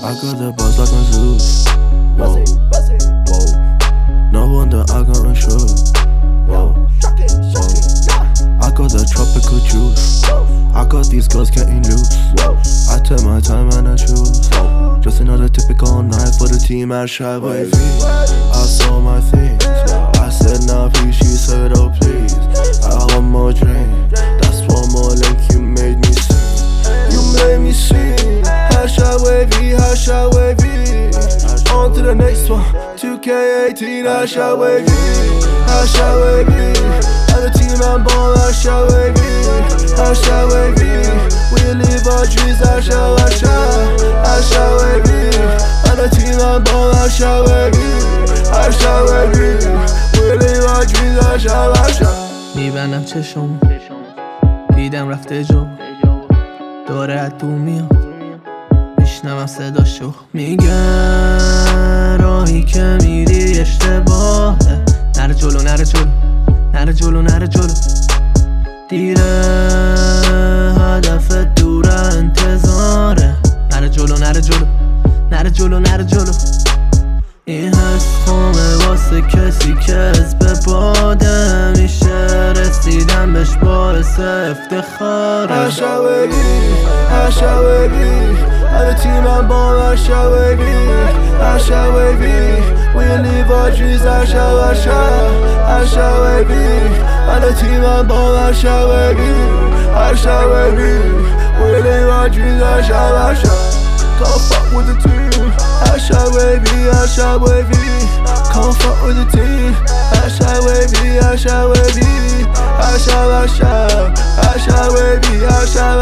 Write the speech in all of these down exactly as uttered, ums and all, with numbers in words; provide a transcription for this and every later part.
I got the buzz like a Zeus. Whoa, whoa. No wonder I got unsure. Whoa, whoa. I got the tropical juice. I got these girls getting loose. I take my time and I choose. Just another typical night for the team at Shy Wavy. I saw my things. I said now please, she said oh please. I want more drink. That's one more link you made me sing. You made me sing. Shy Wavy, Shy Wavy. On to the next one. two K eighteen, Shy Wavy, Shy Wavy. And the team and ball, Shy Wavy, Shy Wavy. We live our dreams, Shy Wavy, Shy Wavy. And the team and ball, Shy Wavy, Shy Wavy. We live our dreams, Shy Wavy. میبندم چشم دیدم رفته جو داره از تو میاد میشنوم صداشو میگه راهی که میری اشتباهه نره جلو نره جلو نره جلو نره جلو دیره هدف دوره انتظاره نره جلو نره جلو نره جلو نره جلو این حس خامه واسه کسی که از به باده میشه رسیدن بهش باعث افتخاره Shy Wavy, Shy Wavy. And the team and ball, Shy Wavy, Shy Wavy. We live our dreams, Shy Wavy, Shy Wavy. And the team and ball, Shy Wavy, Shy Wavy. We live our dreams, Shy Wavy. Can't fuck with the team, Shy Wavy, Shy Wavy. Can't fuck with the team, Shy Wavy, Shy Wavy. Shy Wavy, Shy Wavy, Shy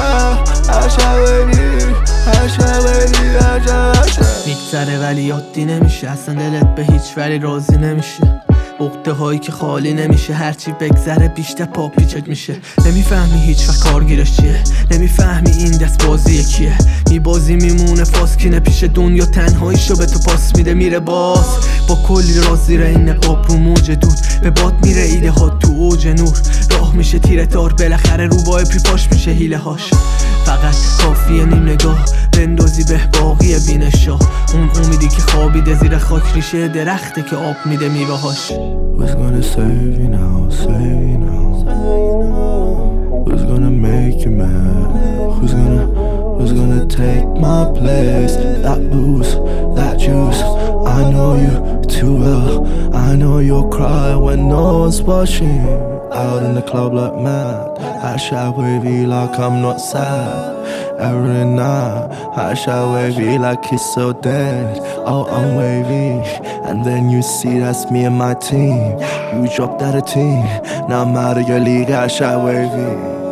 Wavy, Shy Wavy, Shy. میگذره ولی عادی نمیشه اصلا دلت به هیچ ولی راضی نمیشه عقده هایی که خالی نمیشه هرچی بگذره بیشتر پا پیچت میشه نمیفهمی هیچ و کارگیرش چیه نمیفهمی این دست بازی کیه میبازی میمونه فاسکینه پیش دنیا تنهاییشو به تو پاس میده میره باز با کلی راز زیر این نقاب رو موج دود به باد میره ایده ها تو اوج نور راه میشه تیره تار بالاخره رو با پی پاش میشه هیله هاش فقط کافیه نیم نگاه بندازی به باقی بینشا اون امیدی که خوابیده زیر خاک ریشه درخته که آب میده میوه هاش Who's gonna save you now, save you now? Who's gonna make you mad? Who's gonna, who's gonna take my place? That booze, that juice, I know you too well. I know you'll cry when no one's watching. Out in the club like mad, I Shy Wavy like I'm not sad. Every night, I Shy Wavy like it's so dead. Oh, I'm wavy, and then you see that's me and my team. You dropped out of team, now I'm out of your league. I Shy Wavy.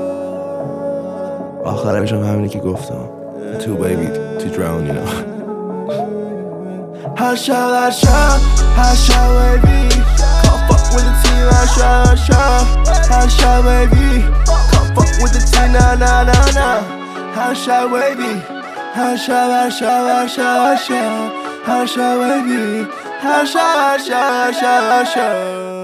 آخرش هم همینی که گفتم. Too baby to drown, you know. I Shy, I Shy, I Shy Wavy. Can't fuck with the team. I Shy, I Shy, I Shy Wavy. Can't fuck with the team, nah, nah, nah, nah. I Shy Wavy, I Shy, I Shy, I Shy, I Shy, I Shy Wavy, I Shy, I Shy, I Shy, I Shy.